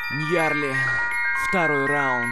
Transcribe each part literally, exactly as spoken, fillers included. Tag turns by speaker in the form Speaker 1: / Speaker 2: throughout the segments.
Speaker 1: Ньярли, второй раунд.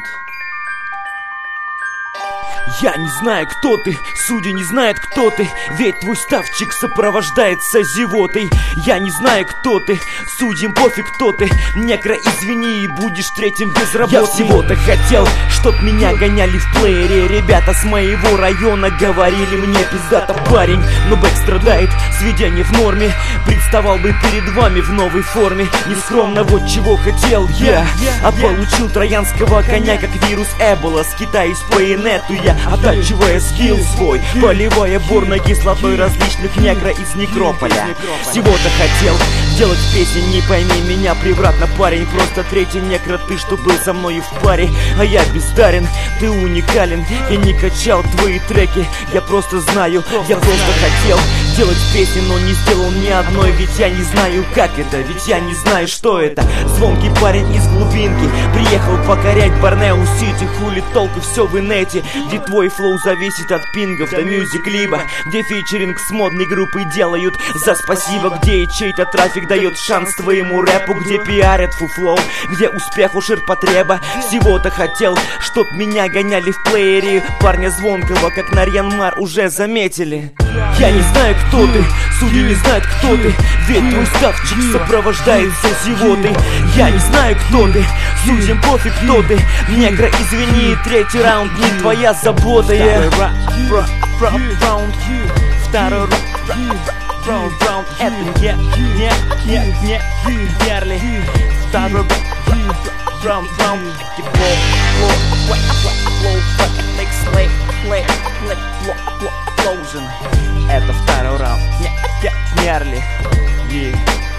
Speaker 1: Я не знаю, кто ты, судья не знает, кто ты, ведь твой ставчик сопровождается зевотой. Я не знаю, кто ты, судьям пофиг, кто ты, некро, извини, и будешь третьим безработным. Я всего-то хотел, чтоб меня гоняли в плеере. Ребята с моего района говорили мне: пиздата, парень, но бэк страдает, сведение в норме. Представал бы перед вами в новой форме. Нескромно вот чего хотел я, а получил троянского коня, как вирус Эбола. Скитаюсь по инету я, оттачивая скилл свой, поливая бурной кислотой различных некро из некрополя. Всего-то хотел делать песни, не пойми меня превратно, парень. Просто третий некро ты, что был со мной в паре. А я бездарен, ты уникален. Я не качал твои треки, я просто знаю. Я просто хотел делать песни, но не сделал ни одной. Ведь я не знаю, как это, ведь я не знаю, что это. Звонкий парень из глубинки приехал покорять Борнео-Сити. Хули толку, все в инете, где твой флоу зависит от пингов до мюзик-либо, где фичеринг с модной группой делают за спасибо, где и чей-то трафик дает шанс твоему рэпу, где пиарят фуфлоу, где успеху ширпотреба. Всего-то хотел, чтоб меня гоняли в плеере. Парня звонкого, как Нарьян-Мар, уже заметили. Я не знаю, кто ты, судьи не знают, кто ты, ведь твой ставчик сопровождается зевотой. Я не знаю, кто ты, судьям пофиг, кто ты, негра, извини, третий раунд не твоя забота. Yeah. Второй раунд, второй раунд, это не, не, не, не, Ньярли. Второй раунд, раунд, флоу, флоу, флоу, fucking like slay, play, play, flow, flow, explosion. Это второй раунд, Ньярли.